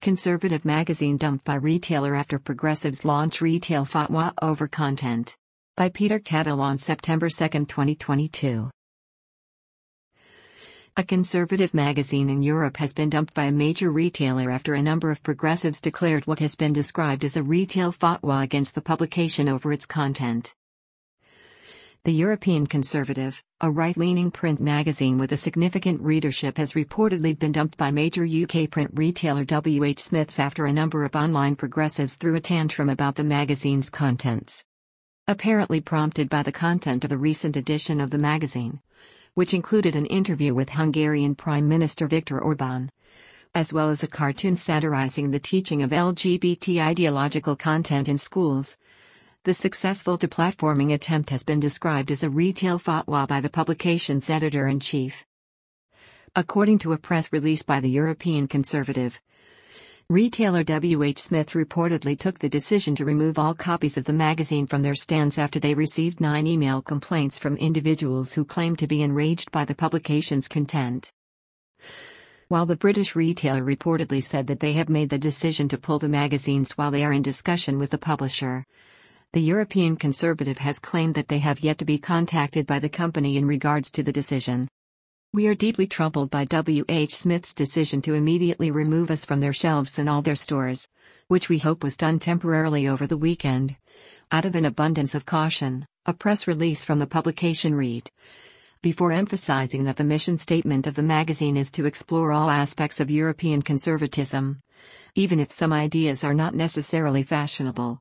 Conservative magazine dumped by retailer after progressives launch retail fatwa over content. By Peter Cattle on September 2, 2022. A conservative magazine in Europe has been dumped by a major retailer after a number of progressives declared what has been described as a retail fatwa against the publication over its content. The European Conservative, a right-leaning print magazine with a significant readership, has reportedly been dumped by major UK print retailer WH Smiths after a number of online progressives threw a tantrum about the magazine's contents. Apparently prompted by the content of a recent edition of the magazine, which included an interview with Hungarian Prime Minister Viktor Orbán, as well as a cartoon satirizing the teaching of LGBT ideological content in schools. The successful deplatforming attempt has been described as a retail fatwa by the publication's editor-in-chief. According to a press release by the European Conservative, retailer WH Smith reportedly took the decision to remove all copies of the magazine from their stands after they received 9 email complaints from individuals who claimed to be enraged by the publication's content. While the British retailer reportedly said that they have made the decision to pull the magazines while they are in discussion with the publisher, the European Conservative has claimed that they have yet to be contacted by the company in regards to the decision. We are deeply troubled by WH Smith's decision to immediately remove us from their shelves in all their stores, which we hope was done temporarily over the weekend. Out of an abundance of caution, a press release from the publication read, before emphasizing that the mission statement of the magazine is to explore all aspects of European conservatism, even if some ideas are not necessarily fashionable.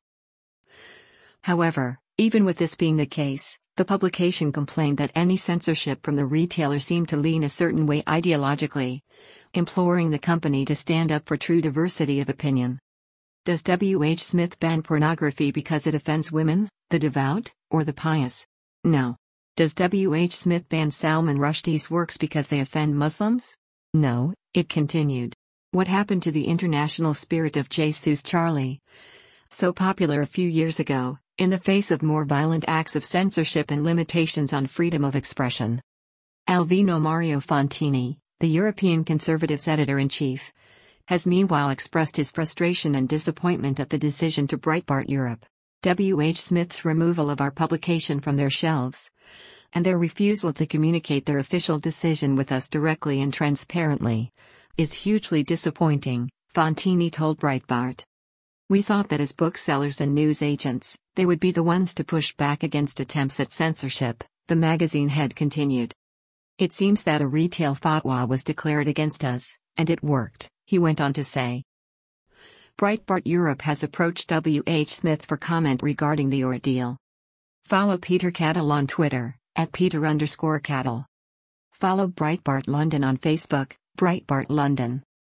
However, even with this being the case, the publication complained that any censorship from the retailer seemed to lean a certain way ideologically, imploring the company to stand up for true diversity of opinion. Does WH Smith ban pornography because it offends women, the devout, or the pious? No. Does WH Smith ban Salman Rushdie's works because they offend Muslims? No, it continued. What happened to the international spirit of Jesus Charlie? So popular a few years ago, in the face of more violent acts of censorship and limitations on freedom of expression. Alvino Mario Fantini, the European Conservatives' editor-in-chief, has meanwhile expressed his frustration and disappointment at the decision to Breitbart Europe, WH Smith's removal of our publication from their shelves, and their refusal to communicate their official decision with us directly and transparently, is hugely disappointing, Fantini told Breitbart. We thought that as booksellers and news agents, they would be the ones to push back against attempts at censorship, the magazine head continued. It seems that a retail fatwa was declared against us, and it worked, he went on to say. Breitbart Europe has approached WH Smith for comment regarding the ordeal. Follow Peter Cattle on Twitter, @Peter_Cattle. Follow Breitbart London on Facebook, Breitbart London.